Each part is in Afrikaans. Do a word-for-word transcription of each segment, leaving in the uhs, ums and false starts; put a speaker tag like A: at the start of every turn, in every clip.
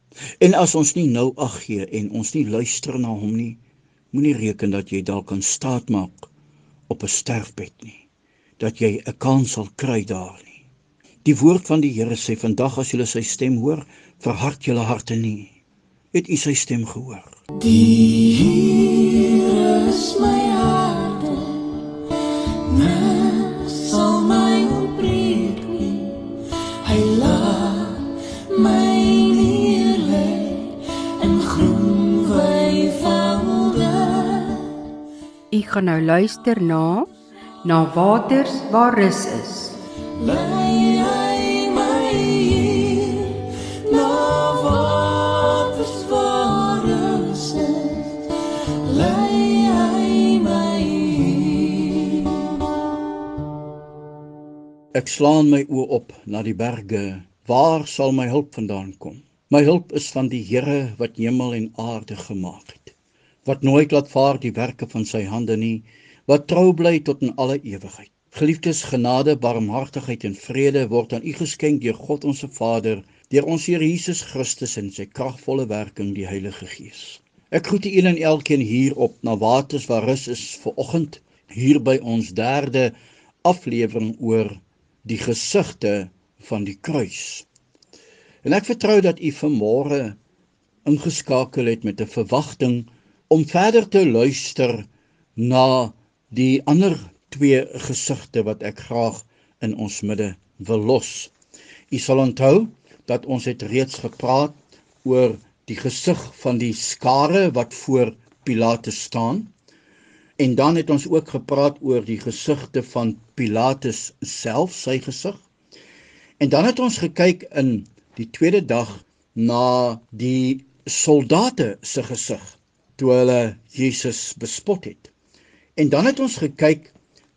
A: En as ons nie nou ag gee en ons nie luister na hom nie, moenie reken dat jy dalk kan staat maak op 'n sterfbed nie, dat jy 'n kans sal kry daar nie. Die woord van die Here sê, vandag as julle sy stem hoor, verhard julle harte nie. Het u sy stem gehoor?
B: Die Here is my harde, niks sal my ontbreek nie. Hy laat my neerlê in groen weivelde.
C: U gaan nou luister na Na waters waar rus is.
B: Lei hy my hier, na waters waar rus is. Lei hy my hier.
A: Ek slaan my oë op na die berge, waar sal my hulp vandaan kom? My hulp is van die Here wat hemel en aarde gemaak het, wat nooit laat vaar die werke van sy hande nie, wat trou bly tot in alle ewigheid. Geliefdes, genade, barmhartigheid en vrede word aan u geskenk deur God ons Vader, deur ons Here Jesus Christus en sy kragtvolle werking, die Heilige Gees. Ek groet u een en elkeen hier op Na Waters waar rus is vanoggend, hier by ons derde aflewering oor die gesigte van die kruis. En ek vertrou dat u vanmôre ingeskakel het met 'n verwagting om verder te luister na die ander twee gesigte wat ek graag in ons midde wil los. U sal onthou dat ons het reeds gepraat oor die gesig van die skare wat voor Pilatus staan. En dan het ons ook gepraat oor die gesigte van Pilatus self, sy gesig. En dan het ons gekyk in die tweede dag na die soldate se gesig, toe hulle Jesus bespot het. En dan het ons gekyk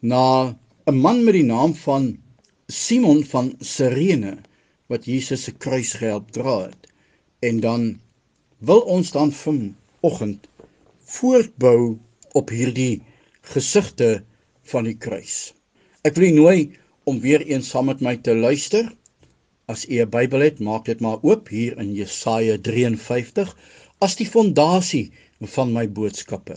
A: na 'n man met die naam van Simon van Sirene, wat Jesus se kruis gehelp dra het. En dan wil ons dan vanoggend voortbou op hierdie gesigte van die kruis. Ek wil u nooi om weer eens saam met my te luister. As u 'n Bybel het, maak dit maar oop hier in Jesaja drie en vyftig as die fondasie van my boodskappe.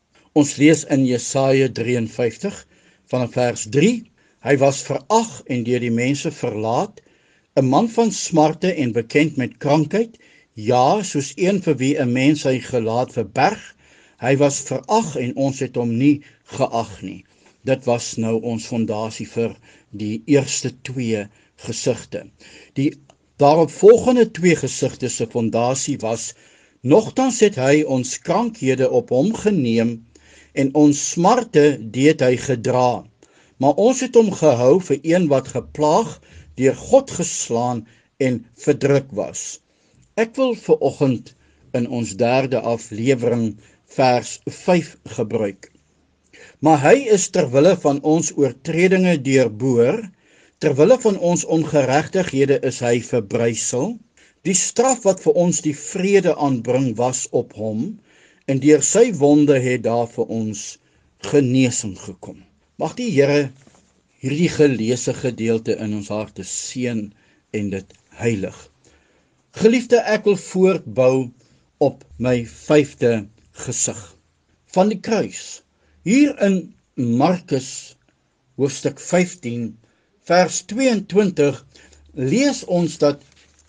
A: Ons lees in Jesaja drie en vyftig vanaf vers drie. Hy was verag en deur die mense verlaat, 'n man van smarte en bekend met krankheid, ja, soos een vir wie 'n mens sy gelaat verberg. Hy was verag en ons het hom nie geag nie. Dit was nou ons fondasie vir die eerste twee gesigte. Die daaropvolgende twee gesigte se fondasie was: nogtans het hy ons krankhede op hom geneem en ons smarte deed hy gedra. Maar ons het hom gehou vir een wat geplaag, deur God geslaan en verdruk was. Ek wil vanoggend in ons derde aflewering vers vyf gebruik. Maar hy is terwille van ons oortredinge deurboor, terwille van ons ongeregtighede is hy verbrysel. Die straf wat vir ons die vrede aanbring was op hom, en deur sy wonde het daar vir ons genesing gekom. Mag die Here hierdie geleesde gedeelte in ons harte seën en dit heilig. Geliefde, ek wil voortbou op my vyfde gesig van die kruis. Hier in Markus hoofstuk vyftien vers tweeëntwintig lees ons dat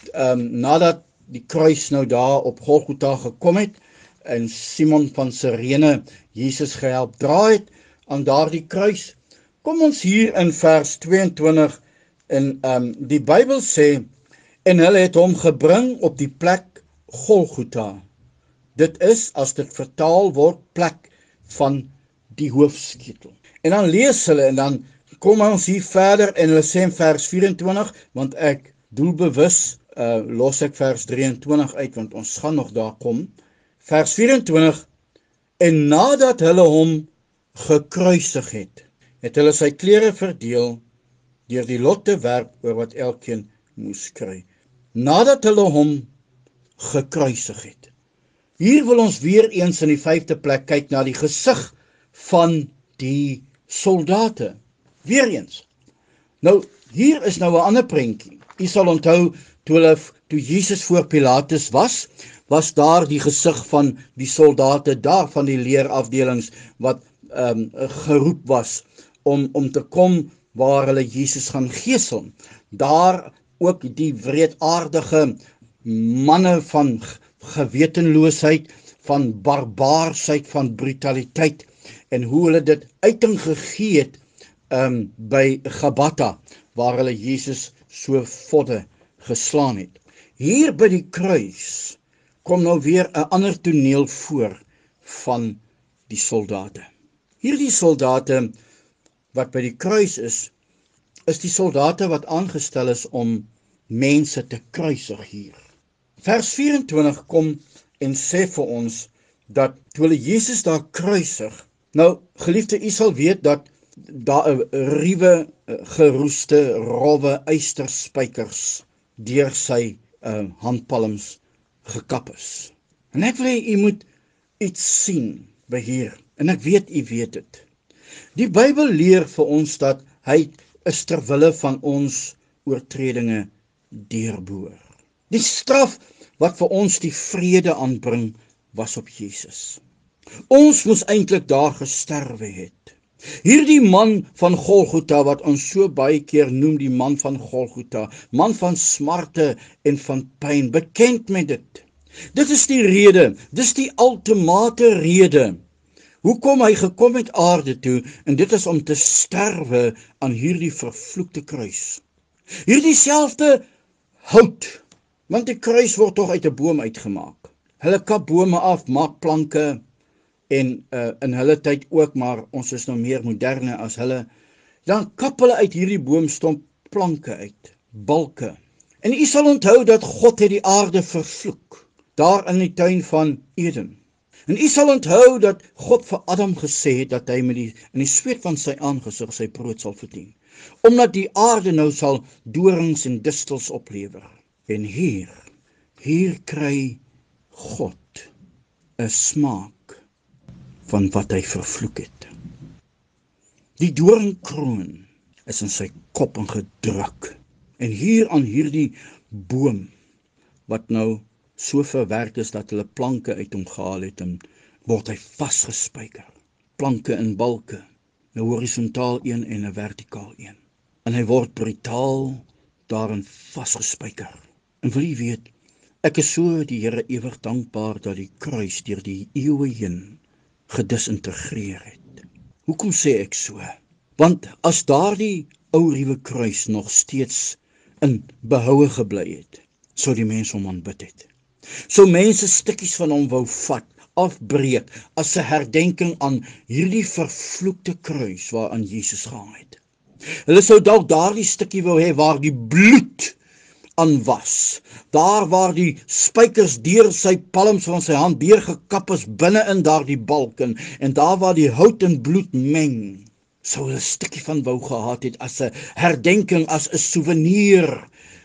A: um, nadat die kruis nou daar op Golgotha gekom het en Simon van Sirene Jesus gehelp dra het aan daardie kruis, kom ons hier in vers tweeëntwintig en um, die Bybel sê, en hulle het hom gebring op die plek Golgotha. Dit is, as dit vertaal word, plek van die hoofsketel. En dan lees hulle, en dan kom ons hier verder, en hulle sê in vers vyf-en-twintig, want ek doelbewus uh, los ek vers drie-en-twintig uit, want ons gaan nog daar kom. Vers vyf-en-twintig, en nadat hulle hom gekruisig het, het hulle sy klere verdeel, deur die lot te werp oor wat elkeen moes kry. Nadat hulle hom gekruisig het. Hier wil ons weer eens in die vyfde plek kyk na die gesig van die soldate. Weer eens. Nou, hier is nou 'n ander prentjie. U sal onthou, toe hulle toe Jesus voor Pilatus was, was daar die gesig van die soldate daar van die leerafdelings wat um, geroep was om om te kom waar hulle Jesus gaan gesel. Daar ook die wreedaardige manne van gewetenloosheid, van barbaarsheid, van brutaliteit en hoe hulle dit uiting gegee het um, by Gabata, waar hulle Jesus so vodde geslaan het. Hier by die kruis kom nou weer 'n ander toneel voor van die soldate. Hierdie soldate wat by die kruis is, is die soldate wat aangestel is om mense te kruisig hier. Vers vyf-en-twintig kom en sê vir ons dat toe hulle Jesus daar kruisig, nou geliefde, u sal weet dat daar 'n ruwe, geroeste, rowwe eysterspykers deur sy uh, handpalms gekap is. En ek wil hê u moet iets sien by hier, en ek weet u weet dit. Die Bybel leer vir ons dat hy is ter wille van ons oortredinge deurboor. Die straf wat vir ons die vrede aanbring, was op Jesus. Ons moes eintlik daar gesterwe het. Hierdie man van Golgotha, wat ons so baie keer noem die man van Golgotha, man van smarte en van pyn, bekend met dit. Dit is die rede, dis die ultimate rede, hoekom hy gekom het aarde toe, en dit is om te sterwe aan hierdie vervloekte kruis. Hierdie selfde hout, want die kruis word tog uit 'n boom uitgemaak. Hulle kap bome af, maak planke, en uh, in hulle tyd ook, maar ons is nou meer moderne as hulle, dan kap hulle uit hierdie boomstomp planke uit, balke. En u sal onthou dat God het die aarde vervloek, daar in die tuin van Eden. En u sal onthou dat God vir Adam gesê het dat hy met die, in die sweet van sy aangesig sy brood sal verdien, omdat die aarde nou sal dorings en distels oplewer. En hier, hier kry God 'n smaak van wat hy vervloek het. Die doringkroon is in sy kop ingedruk. En hier aan hierdie boom, wat nou so verwerk is dat hulle planke uit hom gehaal het, en word hy vasgespyker. Planke in balke, 'n horisontaal een en 'n vertikaal een. En hy word brutaal daarin vasgespyker. En wil jy weet, ek is so die Here ewig dankbaar dat die kruis deur die eeue heen gedisintegreer het. Hoekom sê ek so? Want as daardie ou ruwe kruis nog steeds in behoue gebly het, sou die mense hom aanbid het. Sou mense stukkies van hom wou vat, afbreek, as 'n herdenking aan hierdie vervloekte kruis waaraan Jesus gehang het. Hulle sou dalk daardie stukkie wou hê waar die bloed aan was, daar waar die spykers deur sy palms van sy hand deurgekap is binne in daardie balken, en daar waar die hout en bloed meng, sou hulle 'n stukkie van wou gehad het as 'n herdenking, as 'n souvenir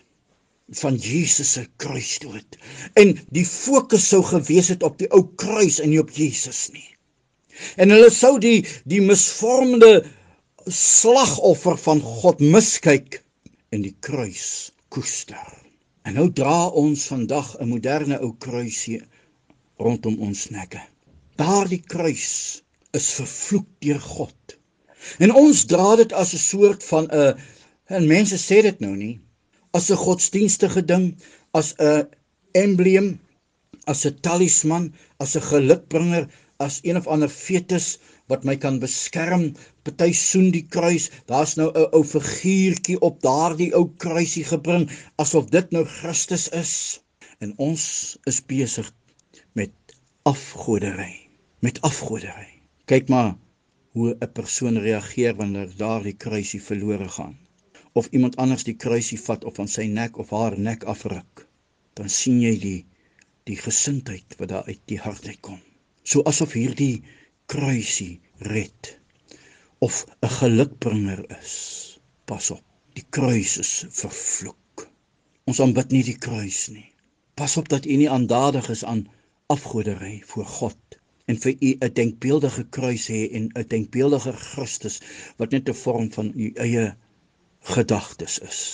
A: van Jesus se kruisdood. En die fokus sou gewees het op die ou kruis en nie op Jesus nie. En hulle sou die, die misvormde slagoffer van God miskyk en die kruis koester. En nou dra ons vandag 'n moderne ou kruis hier rondom ons nekke. Daardie kruis is vervloek deur God. En ons dra dit as 'n soort van 'n, en mense sê dit nou nie, as 'n godsdienstige ding, as 'n embleem, as 'n talisman, as 'n gelukbringer, as een of ander fetus wat my kan beskerm. Party soen die kruis, daar's nou 'n ou figuurtjie op daardie ou kruisie gebring, asof dit nou Christus is. En ons is besig met afgodery, met afgodery. Kyk maar hoe 'n persoon reageer wanneer daardie kruisie verlore gaan. Of iemand anders die kruisie vat of van sy nek of haar nek afruk, dan sien jy die, die gesindheid wat daar uit die hart uitkom. So asof hierdie kruisie red, of 'n gelukbringer is. Pas op, die kruis is vervloek. Ons aanbid nie die kruis nie. Pas op dat u nie aandadig is aan afgodery voor God, en vir u 'n denkbeeldige kruis hê en 'n denkbeeldige Christus, wat net 'n vorm van u eie gedagtes is.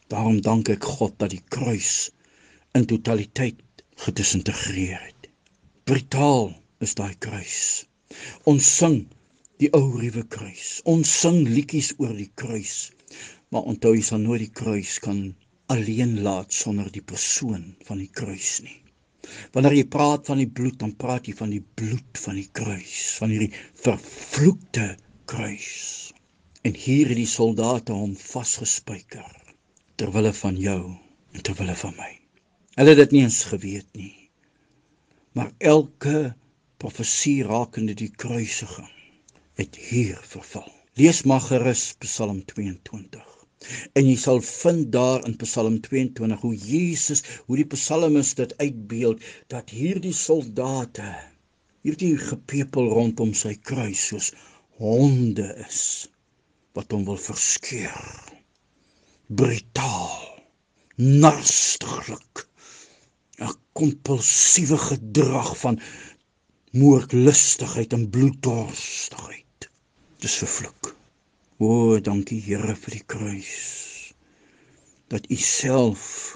A: Daarom dank ek God dat die kruis in totaliteit gedisintegreer het. Brutaal is daai kruis. Ons sing die ou ruwe kruis. Ons sing liedjies oor die kruis. Maar onthou, jy sal nooit die kruis kan alleen laat sonder die persoon van die kruis nie. Wanneer jy praat van die bloed, dan praat jy van die bloed van die kruis, van hierdie vervloekte kruis. En hier het die soldate hom vasgespijker, terwille van jou en terwille van my. Hulle het dit nie eens geweet nie. Maar elke profesie rakende die kruisiging het hier verval. Lees maar gerus Psalm twee en twintig. En jy sal vind daar in Psalm twee en twintig hoe Jesus, hoe die psalmis dit uitbeeld, dat hierdie soldate, hierdie gepepel rondom sy kruis, soos honde is, wat hom wil verskeur. Brutaal, narstiglik, 'n kompulsiewe gedrag van moordlustigheid en bloeddorstigheid. Dis vervloek. O, dankie Here vir die kruis, dat U self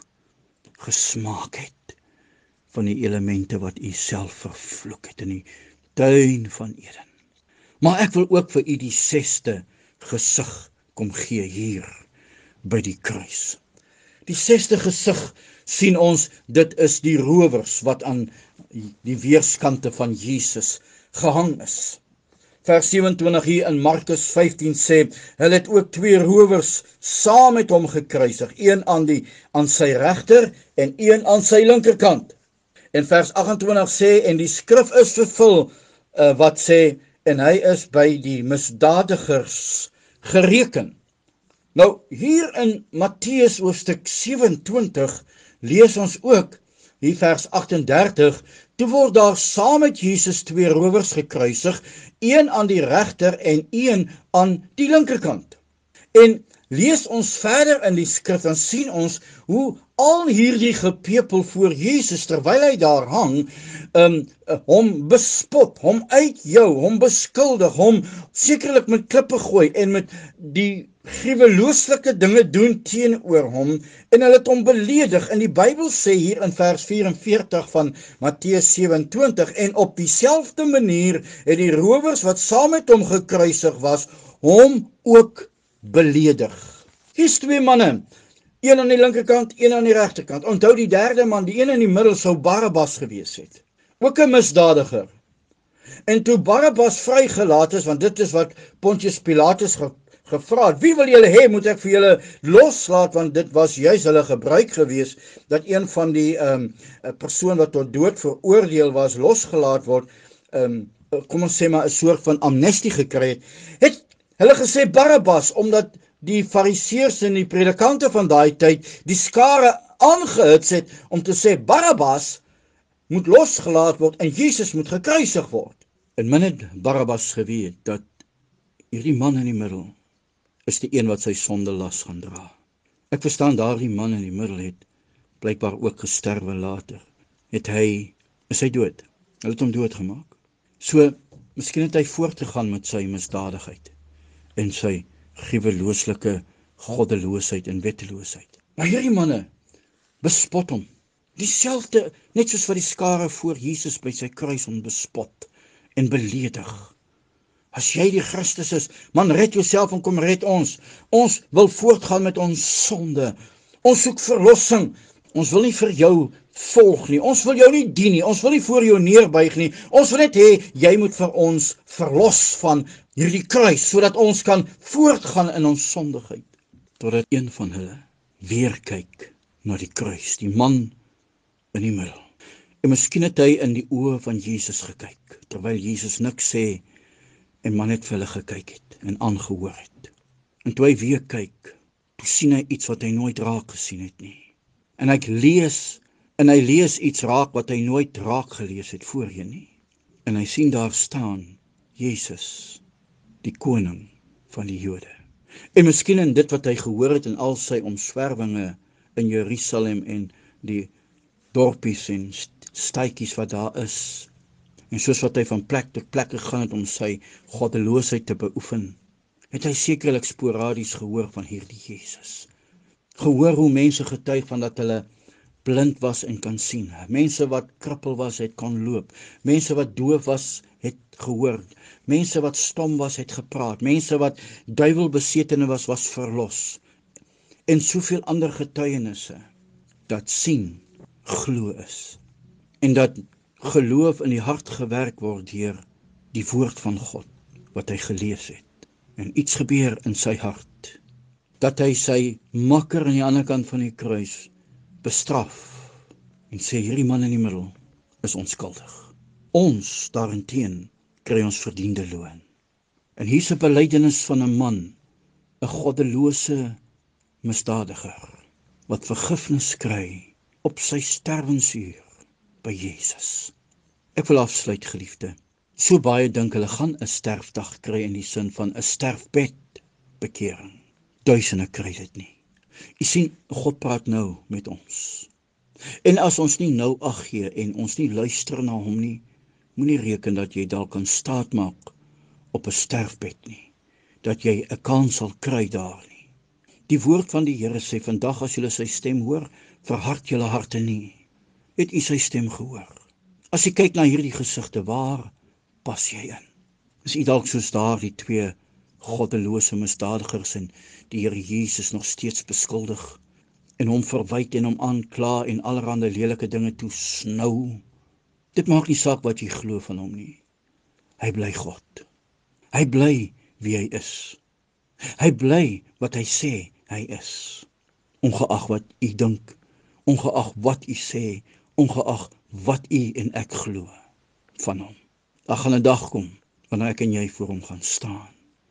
A: gesmaak het van die elemente wat U self vervloek het in die tuin van Eden. Maar ek wil ook vir U die sesde gesig kom gee hier by die kruis. Die sesde gesig sien ons, dit is die rowers wat aan die weerskante van Jesus gehang is. Vers sewenentwintig hier in Markus vyftien sê, hulle het ook twee rowers saam met hom gekruisig, een aan die aan sy regter en een aan sy linkerkant. En vers agt-en-twintig sê, en die skrif is vervul, uh, wat sê, en hy is by die misdadigers gereken. Nou, hier in Matteus hoofstuk sewe-en-twintig lees ons ook, hier vers agt-en-dertig, toe word daar saam met Jesus twee rowers gekruisig, een aan die regter en een aan die linkerkant. En lees ons verder in die skrif, dan sien ons hoe al hierdie gepepel voor Jesus, terwyl hy daar hang, um, hom bespot, hom uitjou, hom beskuldig, hom sekerlik met klippe gooi en met die gruwelooslike dinge doen teenoor hom, en hulle het hom beledig. En die Bybel sê hier in vers vyf-en-veertig van Matteus sewe-en-twintig, en op dieselfde manier het die rowers wat saam met hom gekruisig was, hom ook beledig. Hier's twee manne, een aan die linkerkant, een aan die regterkant. Onthou die derde man, die een in die middel sou Barabbas gewees het, ook 'n misdadiger. En toe Barabbas vrygelaat is, want dit is wat Pontius Pilatus ge gevra het, wie wil julle hê, moet ek vir julle loslaat, want dit was juis hulle gebruik gewees, dat een van die um, persoon wat tot dood veroordeel was, losgelaat word, um, kom ons sê maar 'n soort van amnestie gekry het, het hulle gesê Barabbas, omdat die fariseërs en die predikante van daai tyd die skare aangehits het om te sê Barabbas moet losgelaat word en Jesus moet gekruisig word. En min het Barabbas geweet dat hierdie man in die middel is die een wat sy sonde las gaan dra. Ek verstaan, daardie man in die middel het blykbaar ook gesterwe later. Het hy, is hy dood? Hulle het hom doodgemaak. So, miskien het hy voortgegaan met sy misdadigheid en sy gruwelooslike goddeloosheid en wetteloosheid. Maar hierdie manne bespot hom. Dieselfde, net soos wat die skare voor Jesus by sy kruis hom bespot en beledig. As jy die Christus is, man, red jouself en kom red ons. Ons wil voortgaan met ons sonde. Ons soek verlossing. Ons wil nie vir jou volg nie. Ons wil jou nie dien nie. Ons wil nie voor jou neerbuig nie. Ons wil net hê, jy moet vir ons verlos van hierdie kruis, sodat ons kan voortgaan in ons sondigheid. Totdat een van hulle weer kyk na die kruis, die man in die middel. En miskien het hy in die oë van Jesus gekyk, terwyl Jesus niks sê, en man het vir hulle gekyk het en aangehoor het. En toe hy weer kyk, toe sien hy iets wat hy nooit raak gesien het nie. En hy lees, en hy lees iets raak wat hy nooit raak gelees het voorheen nie. En hy sien daar staan, Jesus, die koning van die Jode. En miskien in dit wat hy gehoor het in al sy omswerwinge in Jerusalem en die dorpies en stuitjies wat daar is, en soos wat hy van plek tot plek gegaan het om sy goddeloosheid te beoefen, het hy sekerlik sporadies gehoor van hierdie Jesus. Gehoor hoe mense getuig van dat hulle blind was en kan sien. Mense wat krippel was, het kon loop. Mense wat doof was, het gehoor. Mense wat stom was, het gepraat. Mense wat duiwelbesetene was, was verlos. En soveel ander getuienisse, dat sien, glo is. En dat geloof in die hart gewerk word deur die woord van God, wat hy gelees het. En iets gebeur in sy hart, dat hy sy makker aan die ander kant van die kruis bestraf en sê, hierdie man in die middel is onskuldig. Ons daarenteen kry ons verdiende loon. En hier is 'n belydenis van 'n man, 'n goddelose misdadiger, wat vergifnis kry op sy sterwensuur by Jesus. Ek wil afsluit, geliefde. So baie dink hulle gaan 'n sterfdag kry in die sin van 'n sterfbed bekering. Duisende kry dit nie. U sien, God praat nou met ons. En as ons nie nou ag gee en ons nie luister na hom nie, moenie reken dat jy dalk kan staat maak op 'n sterfbed nie, dat jy 'n kans sal kry daar nie. Die woord van die Here sê, vandag as julle sy stem hoor, verhard julle harte nie. Het u sy stem gehoor? As jy kyk na hierdie gesigte, waar pas jy in? Is u dalk soos daar die twee goddelose misdadigers en die Here Jesus nog steeds beskuldig en hom verwyd en hom aankla en allerhande lelike dinge toesnou? Dit maak nie saak wat jy glo van hom nie. Hy bly God. Hy bly wie hy is. Hy bly wat hy sê hy is. Ongeag wat u dink, ongeag wat u sê, ongeag wat u en ek glo van hom. Daar gaan 'n dag kom wanneer ek en jy voor hom gaan staan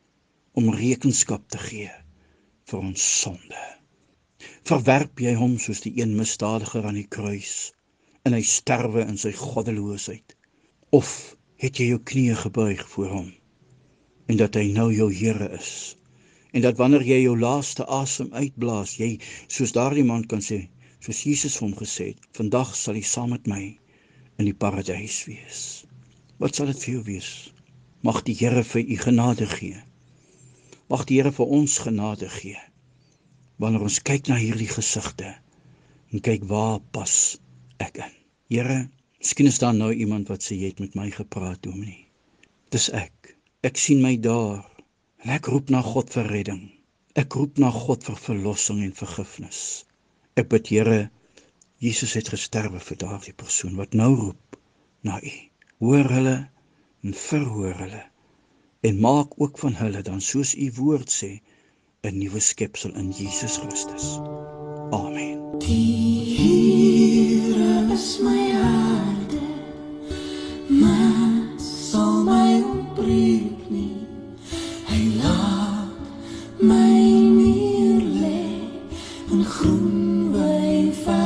A: om rekenskap te gee vir ons sonde. Verwerp jy hom soos die een misdadiger aan die kruis en hy sterwe in sy goddeloosheid? Of het jy jou knieë gebuig voor hom en dat hy nou jou Here is? En dat wanneer jy jou laaste asem uitblaas, jy soos daardie man kan sê, soos Jesus hom gesê het, vandag sal jy saam met my in die paradys wees. Wat sal dit vir jou wees? Mag die Here vir u genade gee. Mag die Here vir ons genade gee. Wanneer ons kyk na hierdie gesigte en kyk waar pas ek in. Here, miskien is daar nou iemand wat sê, jy het met my gepraat, dominee. Dis ek. Ek sien my daar. En ek roep na God vir redding. Ek roep na God vir verlossing en vergifnis. Ek bid, Here, Jesus het gesterwe vir daardie persoon wat nou roep na u. Hoor hulle en verhoor hulle. En maak ook van hulle dan, soos u woord sê, 'n nuwe skepsel in Jesus Christus. Amen.
B: Die Here is my harde, maar sal my ontbreek nie. Hy laat my neer lê in groen weiveld.